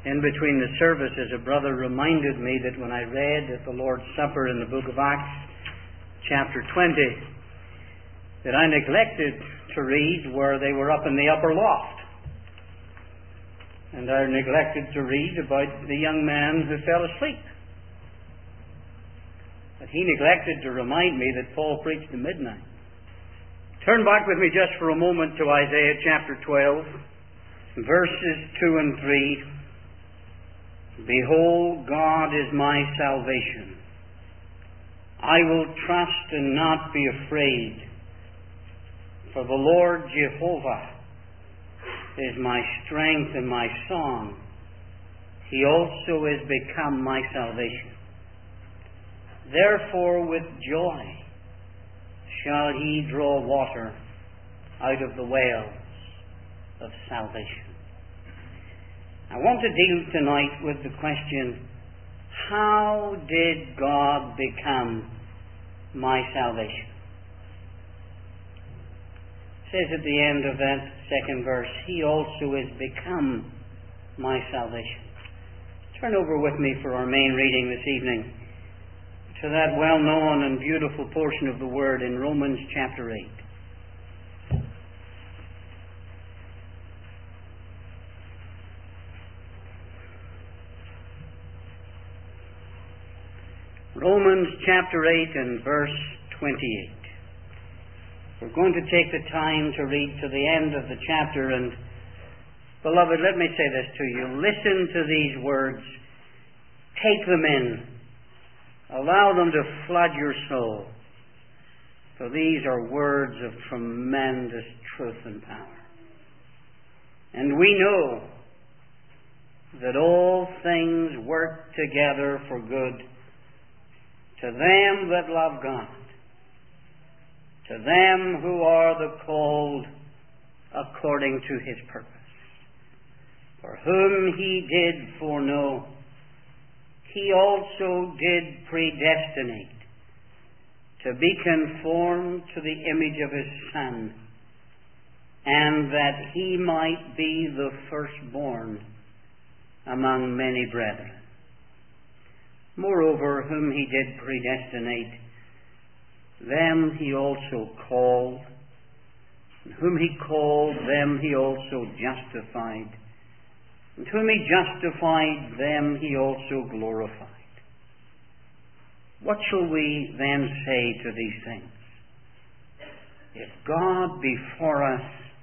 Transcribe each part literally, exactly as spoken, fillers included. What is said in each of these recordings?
In between the services, a brother reminded me that when I read at the Lord's Supper in the book of Acts, chapter twenty, that I neglected to read where they were up in the upper loft. And I neglected to read about the young man who fell asleep. But he neglected to remind me that Paul preached at midnight. Turn back with me just for a moment to Isaiah chapter twelve, verses two and three. Behold, God is my salvation. I will trust and not be afraid. For the Lord Jehovah is my strength and my song. He also is become my salvation. Therefore with joy shall he draw water out of the wells of salvation. I want to deal tonight with the question, how did God become my salvation? It says at the end of that second verse, He also is become my salvation. Turn over with me for our main reading this evening to that well-known and beautiful portion of the Word in Romans chapter eight. Romans chapter eight and verse twenty-eight. We're going to take the time to read to the end of the chapter, and beloved, let me say this to you. Listen to these words. Take them in. Allow them to flood your soul. For these are words of tremendous truth and power. And we know that all things work together for good to them that love God, to them who are the called according to His purpose. For whom He did foreknow, He also did predestinate to be conformed to the image of His Son, and that He might be the firstborn among many brethren. Moreover, whom He did predestinate, them He also called. And whom He called, them He also justified. And whom He justified, them He also glorified. What shall we then say to these things? If God be for us,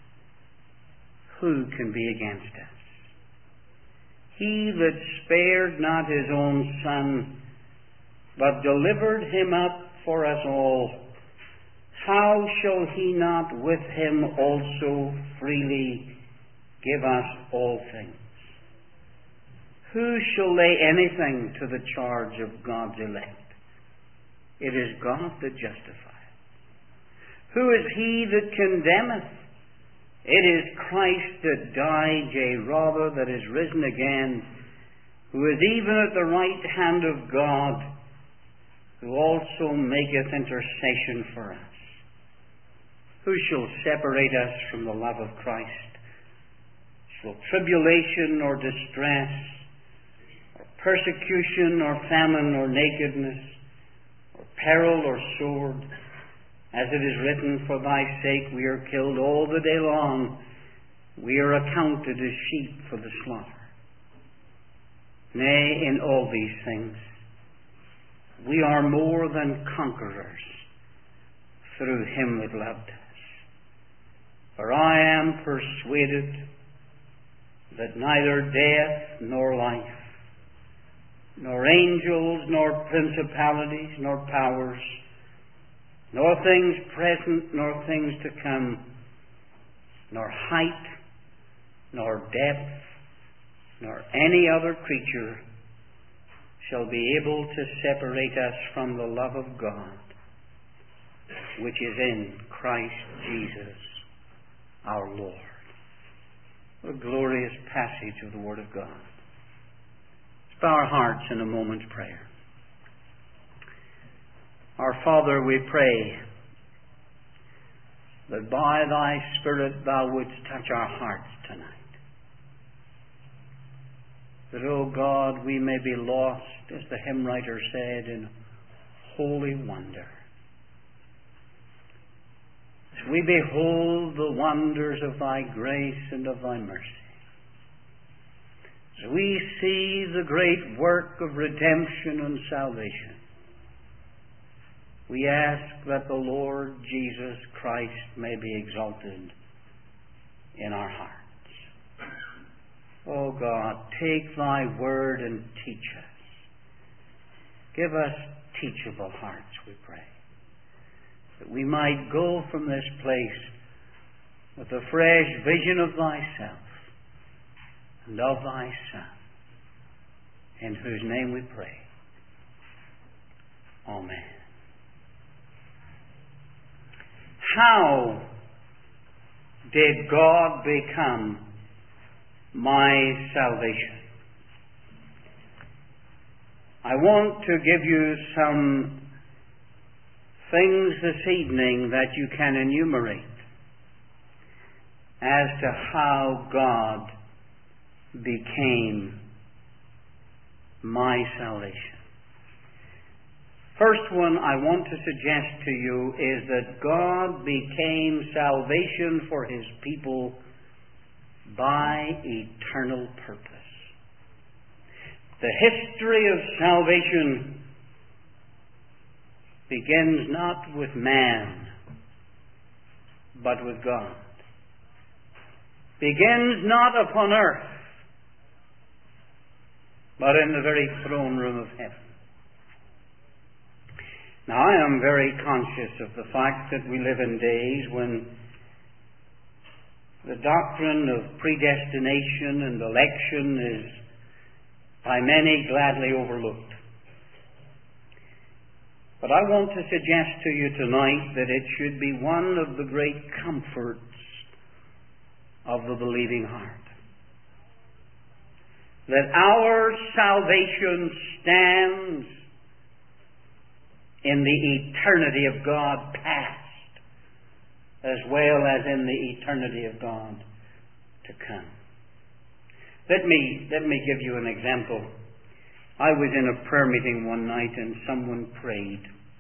who can be against us? He that spared not His own Son, but delivered Him up for us all, how shall He not with Him also freely give us all things? Who shall lay anything to the charge of God's elect? It is God that justifieth. Who is he that condemneth? It is Christ that died, yea, rather that is risen again, who is even at the right hand of God, who also maketh intercession for us. Who shall separate us from the love of Christ? Shall tribulation or distress, or persecution or famine or nakedness, or peril or sword? As it is written, for thy sake we are killed all the day long. We are accounted as sheep for the slaughter. Nay, in all these things, we are more than conquerors through Him that loved us. For I am persuaded that neither death nor life, nor angels, nor principalities, nor powers, nor things present, nor things to come, nor height, nor depth, nor any other creature shall be able to separate us from the love of God, which is in Christ Jesus our Lord. What a glorious passage of the Word of God. Let's bow our hearts in a moment's prayer. Our Father, we pray that by Thy Spirit Thou wouldst touch our hearts tonight. that, O God, we may be lost, as the hymn writer said, in holy wonder. As we behold the wonders of Thy grace and of Thy mercy, as we see the great work of redemption and salvation, we ask that the Lord Jesus Christ may be exalted in our hearts. O God, take Thy word and teach us. Give us teachable hearts, we pray, that we might go from this place with a fresh vision of Thyself and of Thy Son, in whose name we pray. Amen. How did God become my salvation? I want to give you some things this evening that you can enumerate as to how God became my salvation. First one I want to suggest to you is that God became salvation for His people by eternal purpose. The history of salvation begins not with man, but with God. Begins not upon earth, but in the very throne room of heaven. Now, I am very conscious of the fact that we live in days when the doctrine of predestination and election is by many gladly overlooked. But I want to suggest to you tonight that it should be one of the great comforts of the believing heart, that our salvation stands in the eternity of God past, as well as in the eternity of God to come. Let me, let me give you an example. I was in a prayer meeting one night and someone prayed.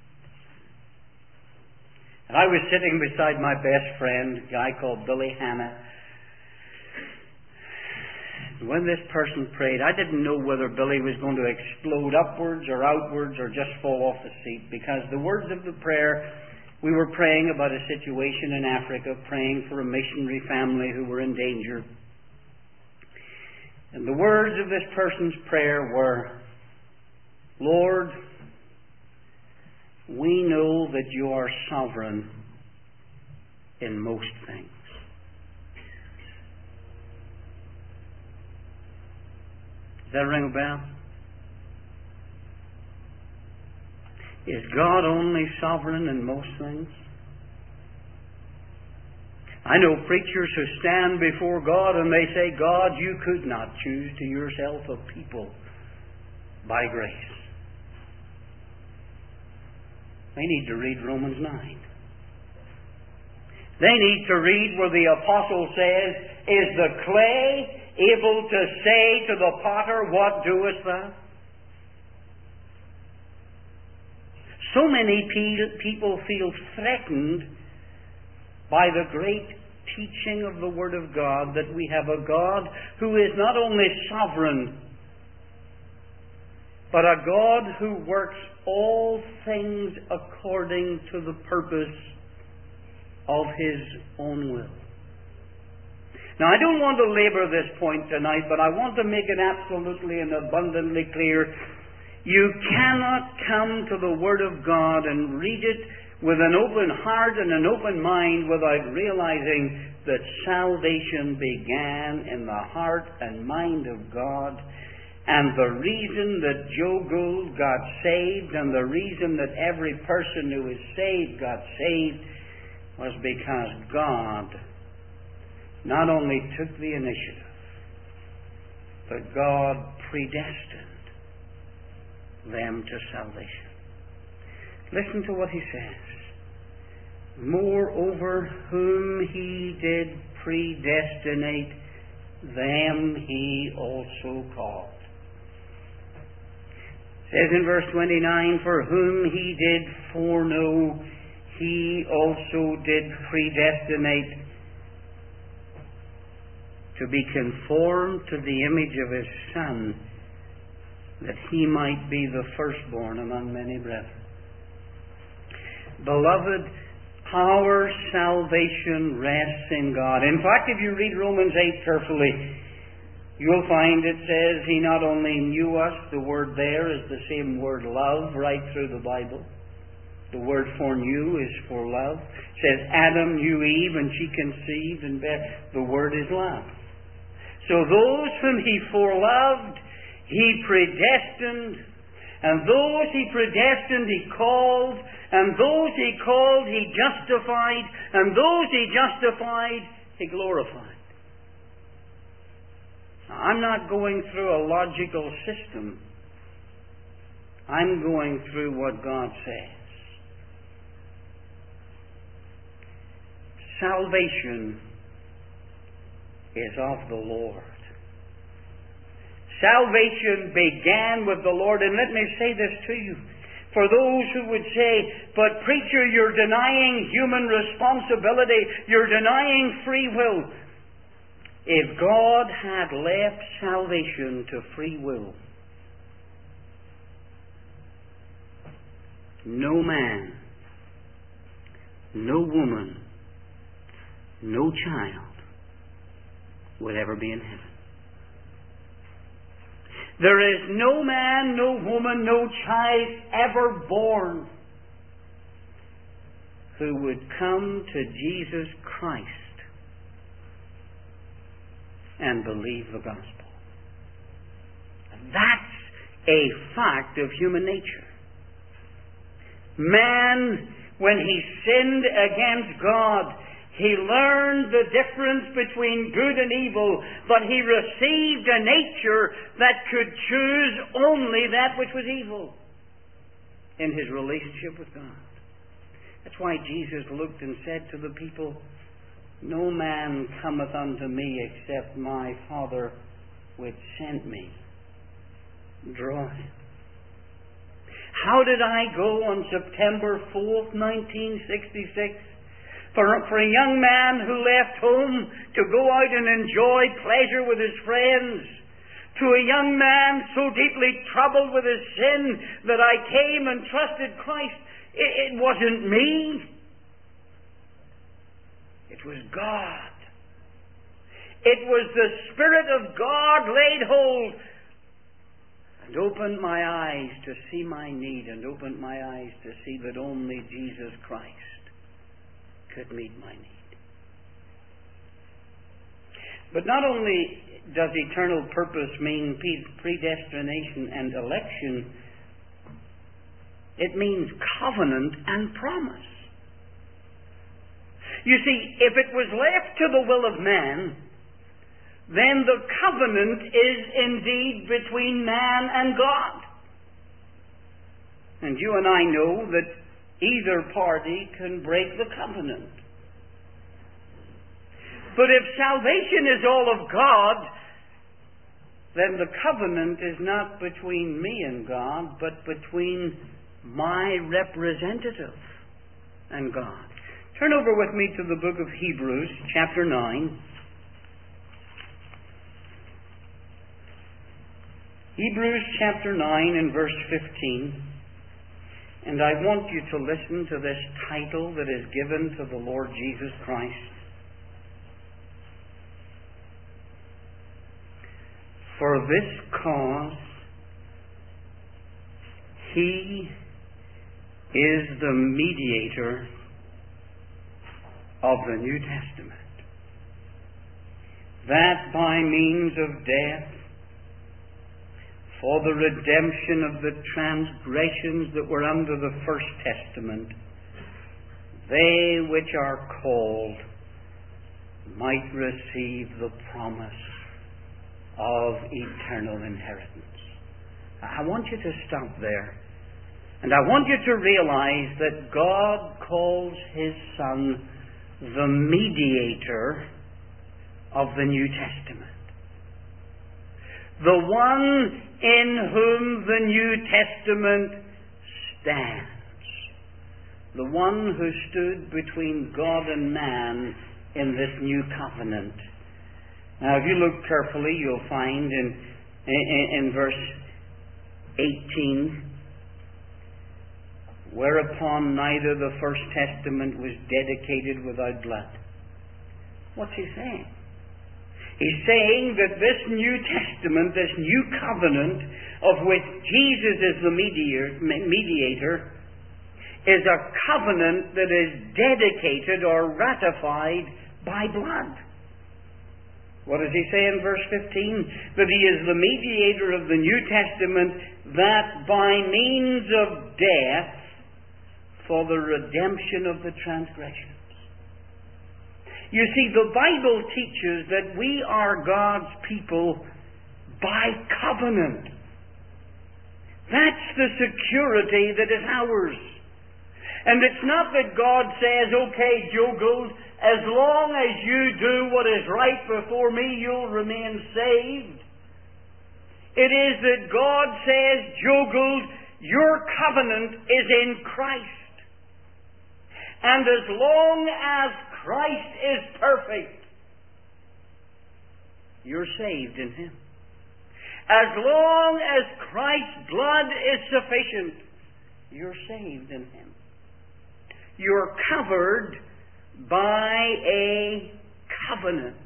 And I was sitting beside my best friend, a guy called Billy Hanna. When this person prayed, I didn't know whether Billy was going to explode upwards or outwards or just fall off the seat, because the words of the prayer, we were praying about a situation in Africa, praying for a missionary family who were in danger. And the words of this person's prayer were, Lord, we know that you are sovereign in most things. Does that ring a bell? Is God only sovereign in most things? I know preachers who stand before God and they say, God, you could not choose to yourself a people by grace. They need to read Romans nine. They need to read where the apostle says, is the clay able to say to the potter, what doest thou? So many pe- people feel threatened by the great teaching of the Word of God that we have a God who is not only sovereign, but a God who works all things according to the purpose of His own will. Now, I don't want to labor this point tonight, but I want to make it absolutely and abundantly clear. You cannot come to the Word of God and read it with an open heart and an open mind without realizing that salvation began in the heart and mind of God. And the reason that Joe Gould got saved and the reason that every person who is saved got saved was because God not only took the initiative, but God predestined them to salvation. Listen to what he says. Moreover, whom he did predestinate, them He also called. It says in verse twenty-nine, for whom He did foreknow, He also did predestinate to be conformed to the image of His Son, that He might be the firstborn among many brethren. Beloved, our salvation rests in God. In fact, if you read Romans eight carefully, you'll find it says He not only knew us, the word there is the same word love right through the Bible. The word foreknew is for love. It says Adam knew Eve and she conceived and bare. The word is love. So those whom He foreloved, He predestined, and those He predestined, He called, and those He called, He justified, and those He justified, He glorified. Now, I'm not going through a logical system. I'm going through what God says. Salvation is of the Lord. Salvation began with the Lord. And let me say this to you. For those who would say, but preacher, you're denying human responsibility. You're denying free will. If God had left salvation to free will, no man, no woman, no child would ever be in heaven. There is no man, no woman, no child ever born who would come to Jesus Christ and believe the gospel. That's a fact of human nature. Man, when he sinned against God, he learned the difference between good and evil, but he received a nature that could choose only that which was evil in his relationship with God. That's why Jesus looked and said to the people, no man cometh unto me except my Father which sent me draw him. How did I go on September fourth, nineteen sixty-six? For, for a young man who left home to go out and enjoy pleasure with his friends, to a young man so deeply troubled with his sin that I came and trusted Christ, it, it wasn't me. It was God. It was the Spirit of God laid hold and opened my eyes to see my need, and opened my eyes to see that only Jesus Christ could meet my need. But not only does eternal purpose mean predestination and election, it means covenant and promise. You see, if it was left to the will of man, then the covenant is indeed between man and God. And you and I know that either party can break the covenant. But if salvation is all of God, then the covenant is not between me and God, but between my representative and God. Turn over with me to the book of Hebrews, chapter nine. Hebrews chapter nine and verse fifteen. And I want you to listen to this title that is given to the Lord Jesus Christ. For this cause He is the mediator of the New Testament, that by means of death, for the redemption of the transgressions that were under the First Testament, they which are called might receive the promise of eternal inheritance. I want you to stop there. And I want you to realize that God calls His Son the mediator of the New Testament. the one in whom the New Testament stands. The one who stood between God and man in this new covenant. Now, if you look carefully, you'll find in, in, in verse eighteen, whereupon neither the first testament was dedicated without blood. What's he saying? He's saying that this New Testament, this new covenant, of which Jesus is the mediator, mediator is a covenant that is dedicated or ratified by blood. What does he say in verse fifteen? That he is the mediator of the New Testament, that by means of death, for the redemption of the transgressions. You see, the Bible teaches that we are God's people by covenant. That's the security that is ours. And it's not that God says, okay, Joe Gould, as long as you do what is right before me, you'll remain saved. It is that God says, Joe Gould, your covenant is in Christ. And as long as Christ is perfect, you're saved in Him. As long as Christ's blood is sufficient, you're saved in Him. You're covered by a covenant.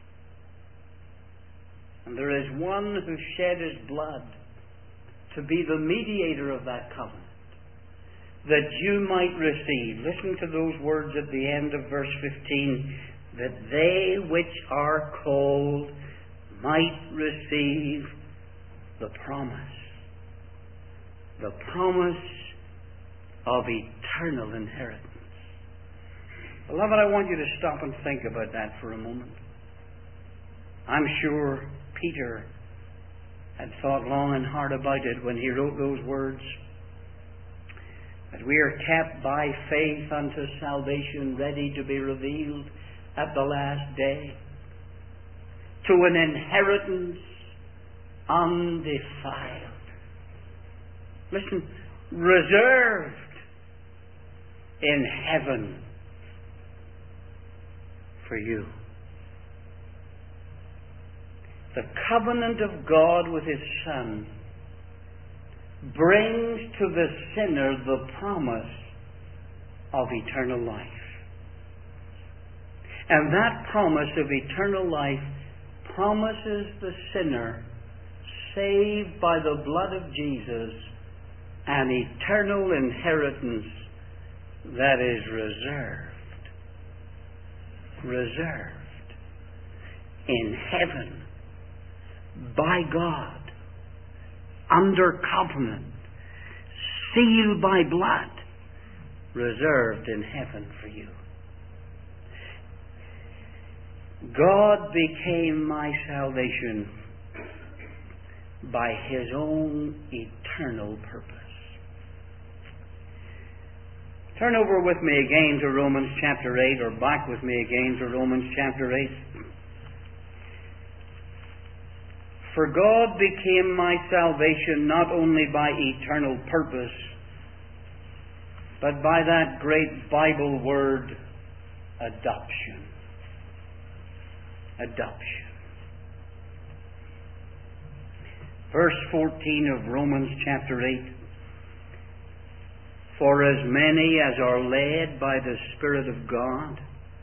And there is one who shed his blood to be the mediator of that covenant, that you might receive. Listen to those words at the end of verse fifteen. That they which are called might receive the promise. The promise of eternal inheritance. Beloved, I want you to stop and think about that for a moment. I'm sure Peter had thought long and hard about it when he wrote those words. That we are kept by faith unto salvation, ready to be revealed at the last day, to an inheritance undefiled. Listen, reserved in heaven for you. The covenant of God with His Son brings to the sinner the promise of eternal life. And that promise of eternal life promises the sinner, saved by the blood of Jesus, an eternal inheritance that is reserved, reserved in heaven by God, under covenant, sealed by blood, reserved in heaven for you. God became my salvation by His own eternal purpose. Turn over with me again to Romans chapter eight, or back with me again to Romans chapter eight. For God became my salvation not only by eternal purpose, but by that great Bible word, adoption. Adoption. Verse fourteen of Romans chapter eight. For as many as are led by the Spirit of God,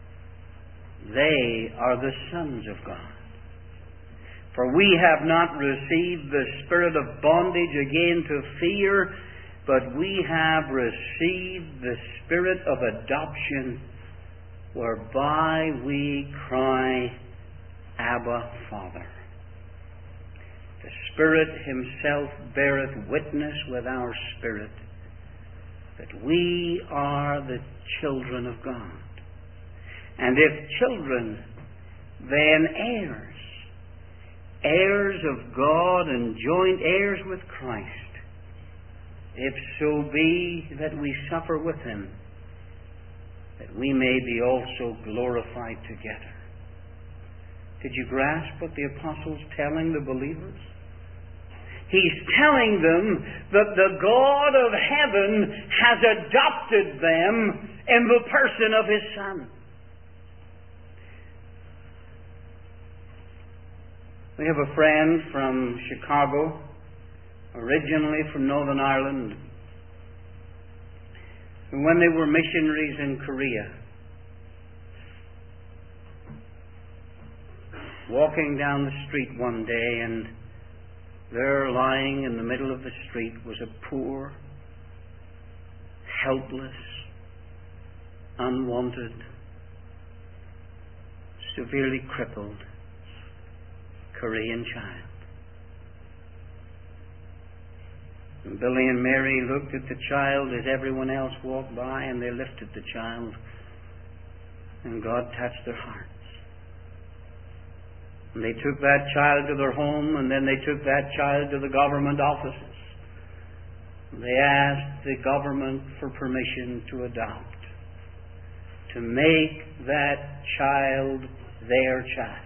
they are the sons of God. For we have not received the spirit of bondage again to fear, but we have received the spirit of adoption, whereby we cry, Abba, Father. The Spirit Himself beareth witness with our spirit that we are the children of God. And if children, then heirs. Heirs of God and joint heirs with Christ, if so be that we suffer with Him, that we may be also glorified together. Did you grasp what the apostle's telling the believers? He's telling them that the God of heaven has adopted them in the person of His Son. We have a friend from Chicago, originally from Northern Ireland, who, when they were missionaries in Korea, walking down the street one day, and there, lying in the middle of the street, was a poor, helpless, unwanted, severely crippled Korean child. And Billy and Mary looked at the child as everyone else walked by, and they lifted the child, and God touched their hearts. And they took that child to their home, and then they took that child to the government offices. They asked the government for permission to adopt, to make that child their child.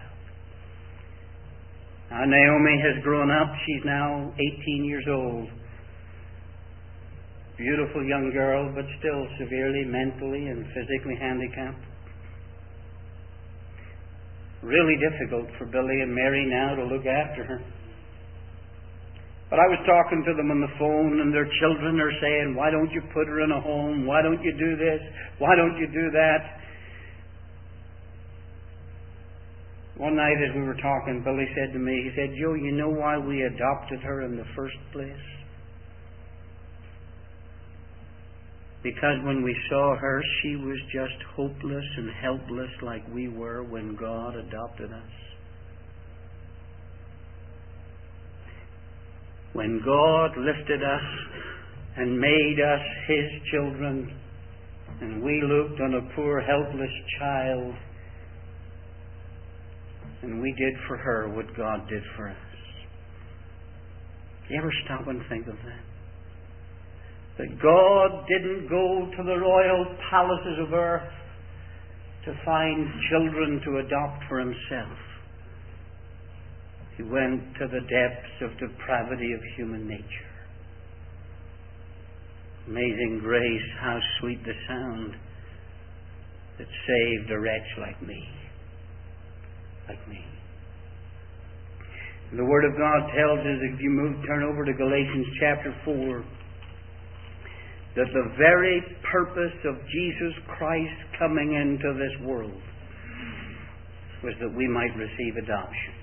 Now, Naomi has grown up. She's now eighteen years old. Beautiful young girl, but still severely mentally and physically handicapped. Really difficult for Billy and Mary now to look after her. But I was talking to them on the phone, and their children are saying, "Why don't you put her in a home? Why don't you do this? Why don't you do that?" One night as we were talking, Billy said to me, he said, "Joe, you know why we adopted her in the first place? Because when we saw her, she was just hopeless and helpless like we were when God adopted us. When God lifted us and made us His children, and we looked on a poor, helpless child, and we did for her what God did for us." Do you ever stop and think of that? That God didn't go to the royal palaces of earth to find children to adopt for Himself. He went to the depths of depravity of human nature. Amazing grace, how sweet the sound that saved a wretch like me. Like me. The Word of God tells us, if you move, turn over to Galatians chapter four, that the very purpose of Jesus Christ coming into this world was that we might receive adoption.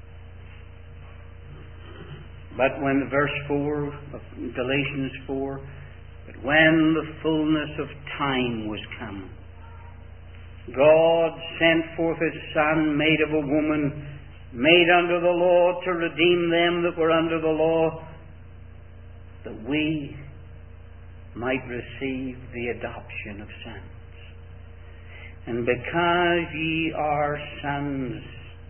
But when, verse four of Galatians four, but when the fullness of time was come, God sent forth His Son, made of a woman, made under the law, to redeem them that were under the law, that we might receive the adoption of sons. And because ye are sons,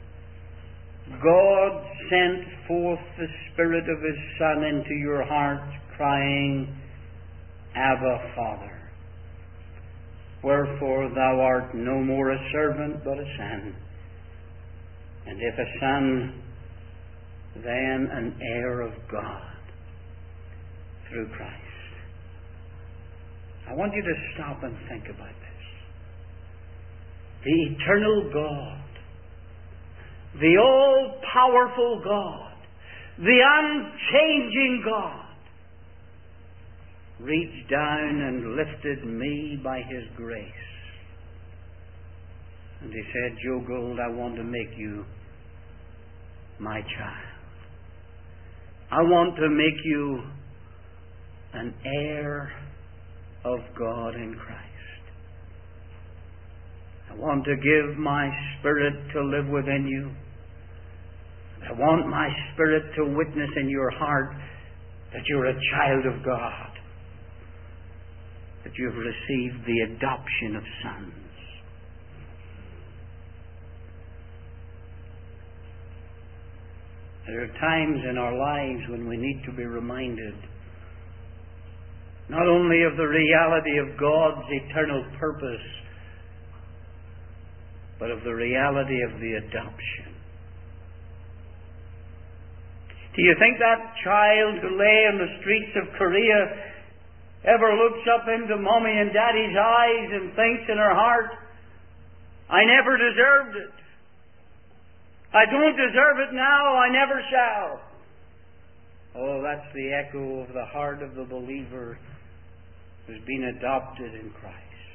God sent forth the Spirit of His Son into your hearts, crying, Abba, Father. Wherefore thou art no more a servant, but a son. And if a son, then an heir of God through Christ. I want you to stop and think about this. The eternal God, the all-powerful God, the unchanging God, reached down and lifted me by His grace. And He said, "Joe Gold, I want to make you my child. I want to make you an heir of God in Christ. I want to give my Spirit to live within you. I want my Spirit to witness in your heart that you're a child of God, that you've received the adoption of sons." There are times in our lives when we need to be reminded not only of the reality of God's eternal purpose, but of the reality of the adoption. Do you think that child who lay in the streets of Korea ever looks up into Mommy and Daddy's eyes and thinks in her heart, I never deserved it. I don't deserve it now, I never shall. Oh, that's the echo of the heart of the believer who's been adopted in Christ.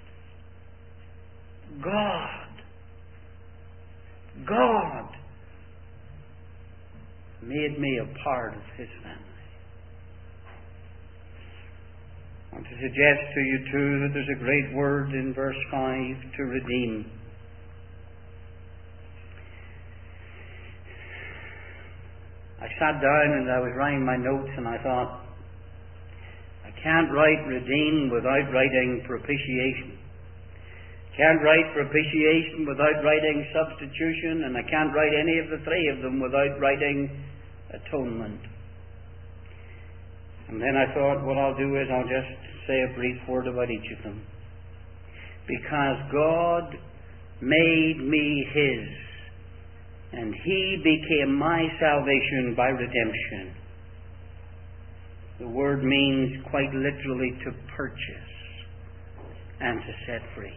God, God made me a part of His family. I want to suggest to you too that there's a great word in verse five, to redeem. I sat down and I was writing my notes and I thought, I can't write redeem without writing propitiation. Can't write propitiation without writing substitution, and I can't write any of the three of them without writing atonement. And then I thought, what I'll do is I'll just say a brief word about each of them. Because God made me His, and He became my salvation by redemption. The word means quite literally to purchase and to set free.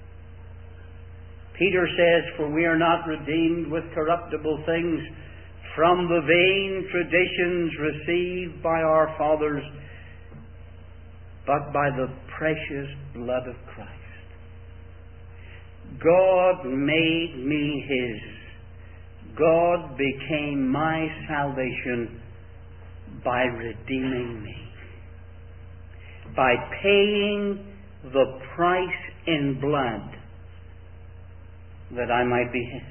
Peter says, for we are not redeemed with corruptible things from the vain traditions received by our fathers, but by the precious blood of Christ. God made me His. God became my salvation by redeeming me, by paying the price in blood that I might be His.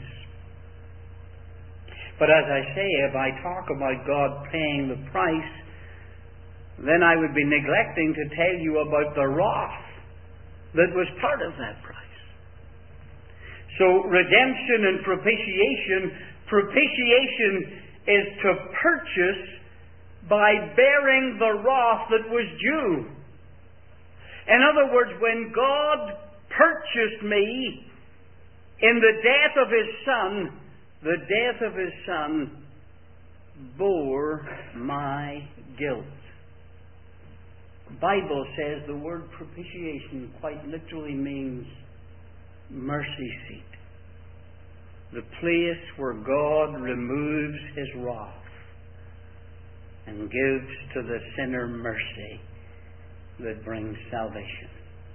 But as I say, if I talk about God paying the price, then I would be neglecting to tell you about the wrath that was part of that price. So redemption and propitiation, propitiation is to purchase by bearing the wrath that was due. In other words, when God purchased me in the death of His Son, the death of His Son bore my guilt. The Bible says the word propitiation quite literally means mercy seat. The place where God removes His wrath and gives to the sinner mercy that brings salvation.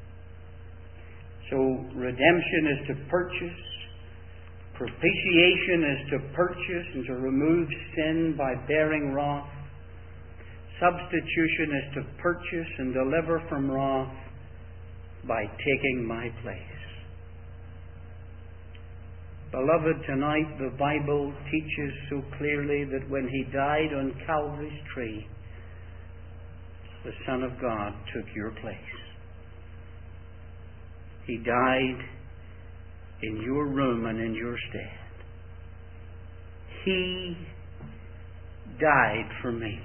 So redemption is to purchase. Propitiation is to purchase and to remove sin by bearing wrath. Substitution is to purchase and deliver from wrath by taking my place. Beloved, tonight the Bible teaches so clearly that when He died on Calvary's tree, the Son of God took your place. He died in your room and in your stead. He died for me.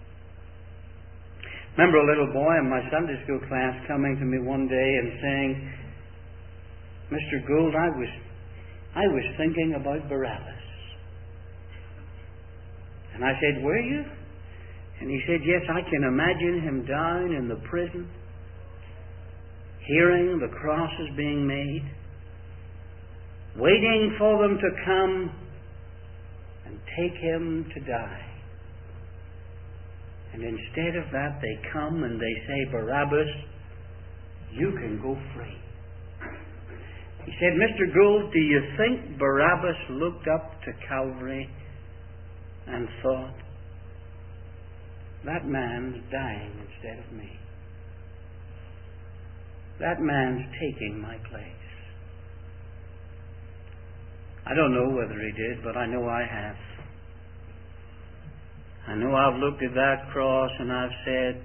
Remember a little boy in my Sunday school class coming to me one day and saying, Mister Gould, I was I was thinking about Barabbas. And I said, were you? And he said, yes, I can imagine him down in the prison, hearing the crosses being made, waiting for them to come and take him to die. And instead of that, they come and they say, Barabbas, you can go free. He said, Mister Gould, do you think Barabbas looked up to Calvary and thought, that man's dying instead of me? That man's taking my place. I don't know whether he did, but I know I have. I know I've looked at that cross and I've said,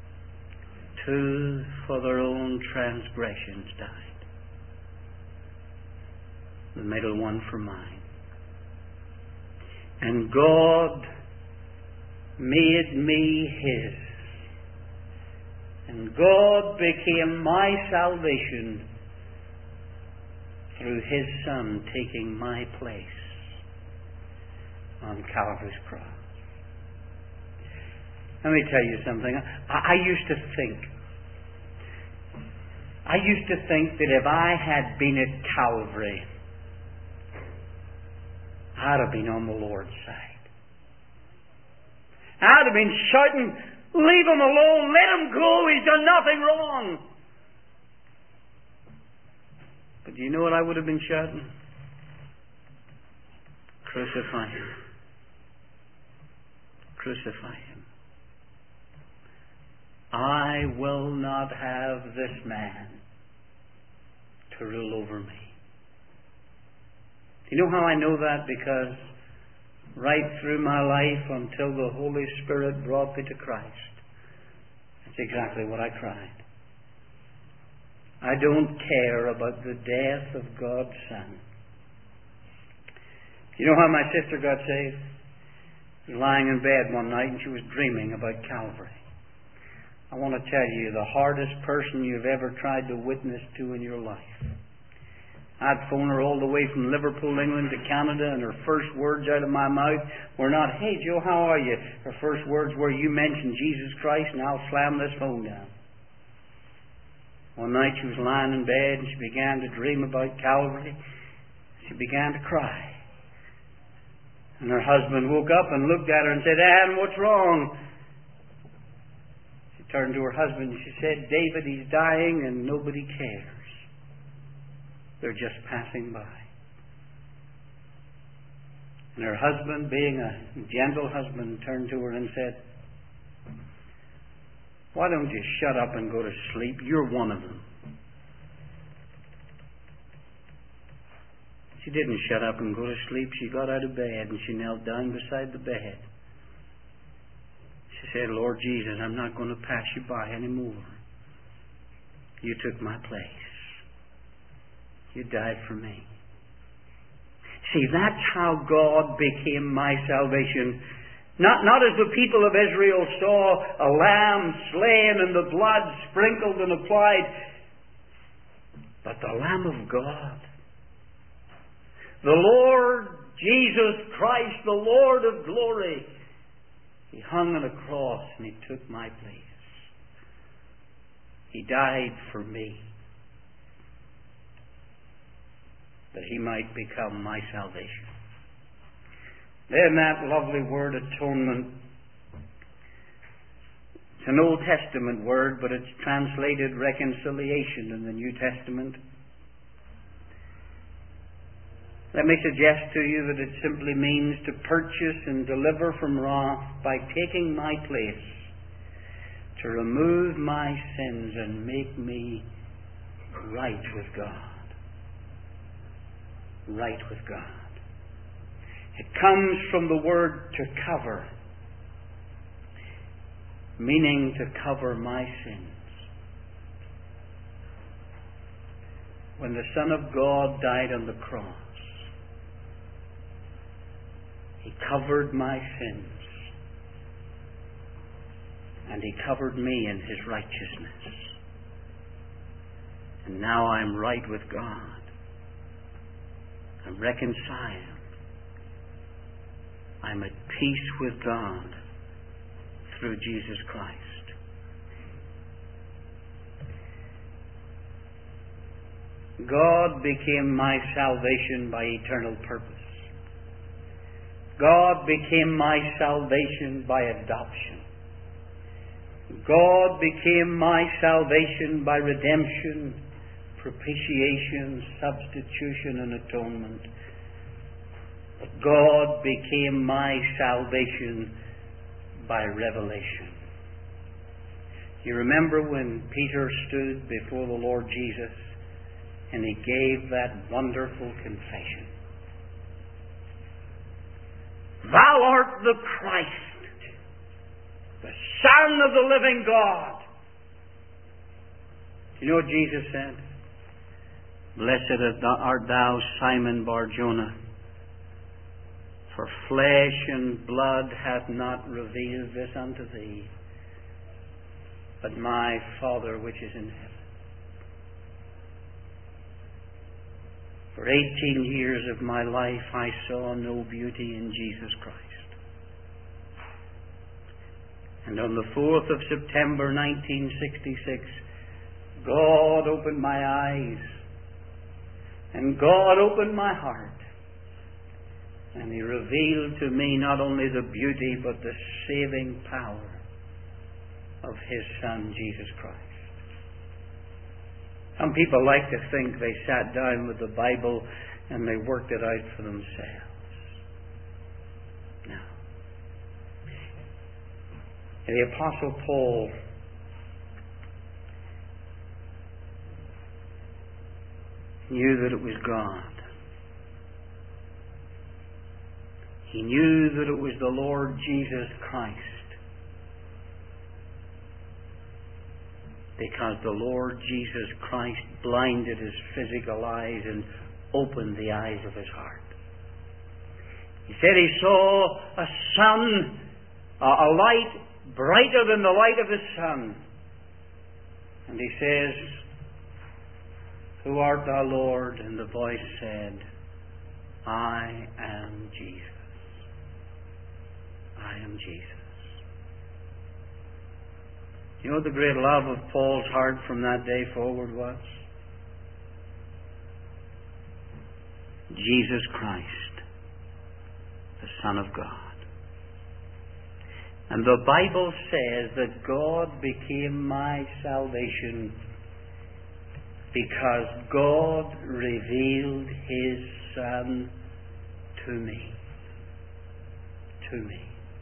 two for their own transgressions died. The middle one for mine. And God made me His. And God became my salvation through His Son taking my place on Calvary's cross. Let me tell you something. I, I used to think, I used to think that if I had been at Calvary, I'd have been on the Lord's side. I'd have been shouting, leave him alone, let him go, he's done nothing wrong. But do you know what I would have been shouting? Crucify him. Crucify him. I will not have this man to rule over me. Do you know how I know that? Because right through my life until the Holy Spirit brought me to Christ, that's exactly what I cried. I don't care about the death of God's Son. You know how my sister got saved? She was lying in bed one night and she was dreaming about Calvary. I want to tell you, the hardest person you've ever tried to witness to in your life. I'd phone her all the way from Liverpool, England to Canada, and her first words out of my mouth were not, "Hey Joe, how are you?" Her first words were, "You mentioned Jesus Christ and I'll slam this phone down." One night she was lying in bed and she began to dream about Calvary. She began to cry. And her husband woke up and looked at her and said, "Anne, what's wrong?" She turned to her husband and she said, "David, he's dying and nobody cares. They're just passing by." And her husband, being a gentle husband, turned to her and said, "Why don't you shut up and go to sleep? You're one of them." She didn't shut up and go to sleep. She got out of bed and she knelt down beside the bed. She said, "Lord Jesus, I'm not going to pass you by anymore. You took my place. You died for me." See, that's how God became my salvation. Not, not as the people of Israel saw a lamb slain and the blood sprinkled and applied, but the Lamb of God. The Lord Jesus Christ, the Lord of glory. He hung on a cross and He took my place. He died for me, that He might become my salvation. Then that lovely word, atonement. It's an Old Testament word, but it's translated reconciliation in the New Testament. Let me suggest to you that it simply means to purchase and deliver from wrath by taking my place, to remove my sins and make me right with God. Right with God. It comes from the word to cover, meaning to cover my sins. When the Son of God died on the cross, He covered my sins, and He covered me in His righteousness. And now I'm right with God. I'm reconciled. I'm at peace with God through Jesus Christ. God became my salvation by eternal purpose. God became my salvation by adoption. God became my salvation by redemption, propitiation, substitution, and atonement. But God became my salvation by revelation. You remember when Peter stood before the Lord Jesus and he gave that wonderful confession. "Thou art the Christ, the Son of the living God." Do you know what Jesus said? "Blessed art thou, Simon Bar-Jonah, for flesh and blood hath not revealed this unto thee, but my Father which is in heaven." For eighteen years of my life I saw no beauty in Jesus Christ. And on the fourth of September nineteen sixty-six, God opened my eyes, and God opened my heart, and He revealed to me not only the beauty but the saving power of His Son, Jesus Christ. Some people like to think they sat down with the Bible and they worked it out for themselves. No. The Apostle Paul knew that it was God. He knew that it was the Lord Jesus Christ, because the Lord Jesus Christ blinded his physical eyes and opened the eyes of his heart. He said he saw a sun, a light brighter than the light of the sun. And he says, "Who art thou, Lord?" And the voice said, "I am Jesus. I am Jesus." You know what the great love of Paul's heart from that day forward was? Jesus Christ, the Son of God. And the Bible says that God became my salvation because God revealed His Son to me. To me.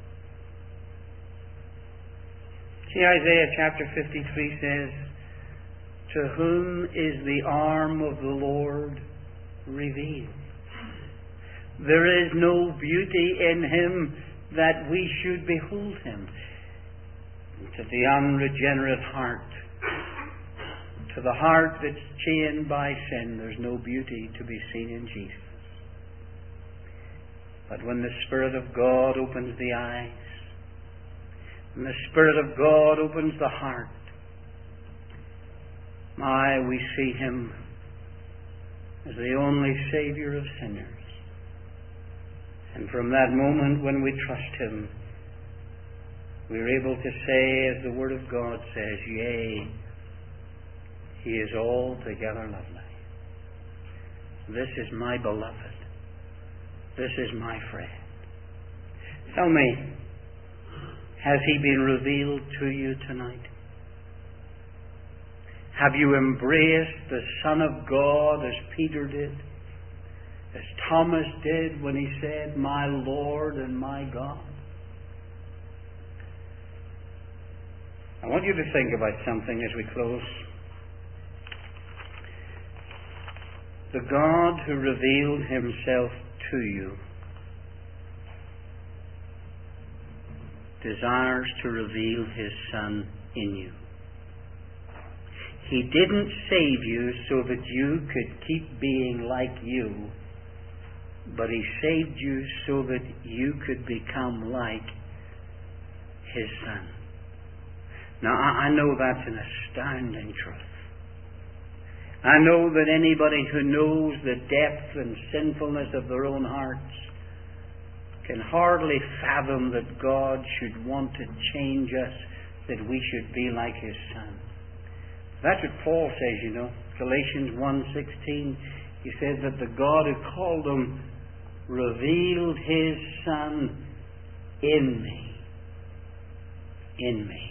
See, Isaiah chapter fifty-three says, "To whom is the arm of the Lord revealed? There is no beauty in Him that we should behold Him." To the unregenerate heart, to the heart that's chained by sin, there's no beauty to be seen in Jesus. But when the Spirit of God opens the eyes, and the Spirit of God opens the heart, my, we see Him as the only Saviour of sinners. And from that moment when we trust Him, we're able to say, as the Word of God says, "Yea, He is altogether lovely. This is my beloved. This is my friend." Tell me, has He been revealed to you tonight? Have you embraced the Son of God as Peter did? As Thomas did when he said, "My Lord and my God"? I want you to think about something as we close. The God who revealed Himself to you desires to reveal His Son in you. He didn't save you so that you could keep being like you, but He saved you so that you could become like His Son. Now, I know that's an astounding truth. I know that anybody who knows the depth and sinfulness of their own hearts can hardly fathom that God should want to change us, that we should be like His Son. That's what Paul says, you know. Galatians one sixteen, he says that the God who called Him revealed His Son in me. In me.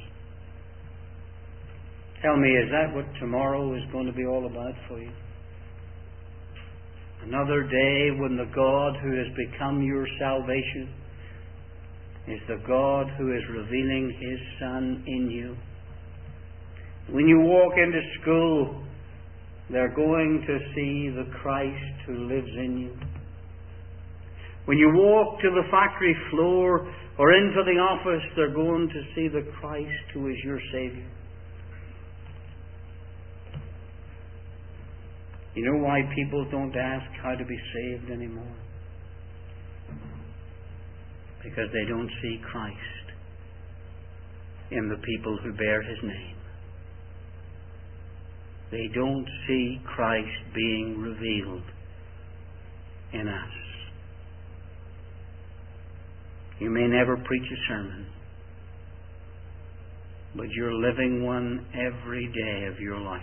Tell me, is that what tomorrow is going to be all about for you? Another day when the God who has become your salvation is the God who is revealing His Son in you. When you walk into school, they're going to see the Christ who lives in you. When you walk to the factory floor or into the office, they're going to see the Christ who is your Savior. You know why people don't ask how to be saved anymore? Because they don't see Christ in the people who bear His name. They don't see Christ being revealed in us. You may never preach a sermon. but you're living one every day of your life.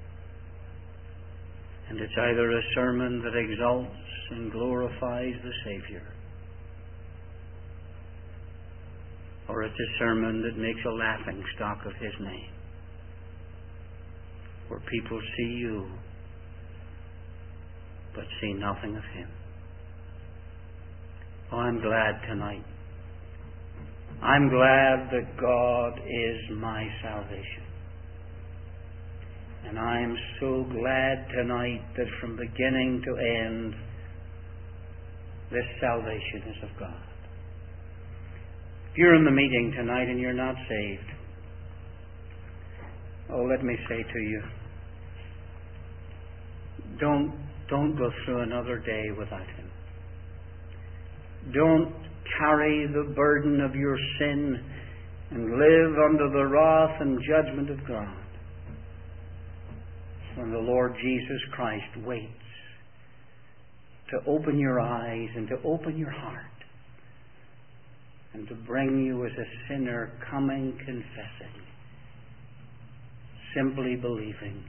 And it's either a sermon that exalts and glorifies the Saviour, or it's a sermon that makes a laughing stock of His name, where people see you but see nothing of Him. Oh, I'm glad tonight. I'm glad that God is my salvation. And I'm so glad tonight that from beginning to end, this salvation is of God. If you're in the meeting tonight and you're not saved, oh, let me say to you, don't, don't go through another day without Him. Don't carry the burden of your sin and live under the wrath and judgment of God when the Lord Jesus Christ waits to open your eyes and to open your heart and to bring you as a sinner coming, confessing, simply believing,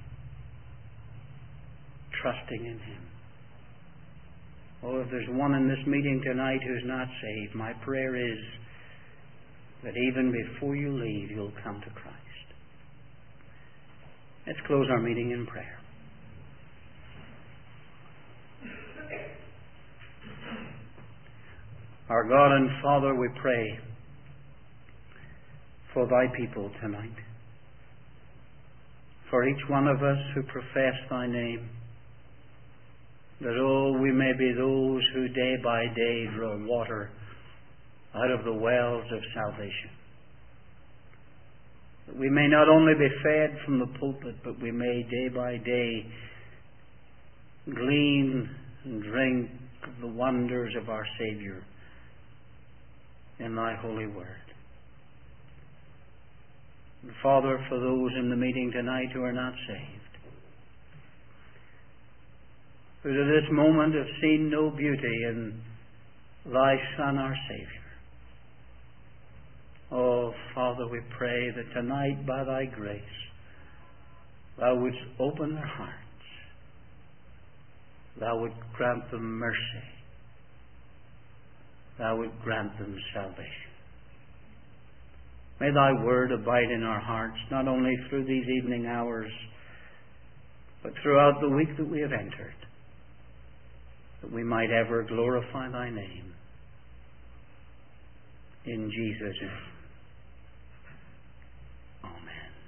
trusting in Him. Oh, if there's one in this meeting tonight who's not saved, my prayer is that even before you leave, you'll come to Christ. Let's close our meeting in prayer. Our God and Father, we pray for Thy people tonight, for each one of us who profess Thy name, that, oh, we may be those who day by day draw water out of the wells of salvation. That we may not only be fed from the pulpit, but we may day by day glean and drink of the wonders of our Saviour in Thy holy word. And Father, for those in the meeting tonight who are not saved, who to this moment have seen no beauty in Thy Son, our Saviour. Oh, Father, we pray that tonight, by Thy grace, Thou wouldst open their hearts. Thou would grant them mercy. Thou would grant them salvation. May Thy word abide in our hearts, not only through these evening hours, but throughout the week that we have entered, that we might ever glorify Thy name. In Jesus' name.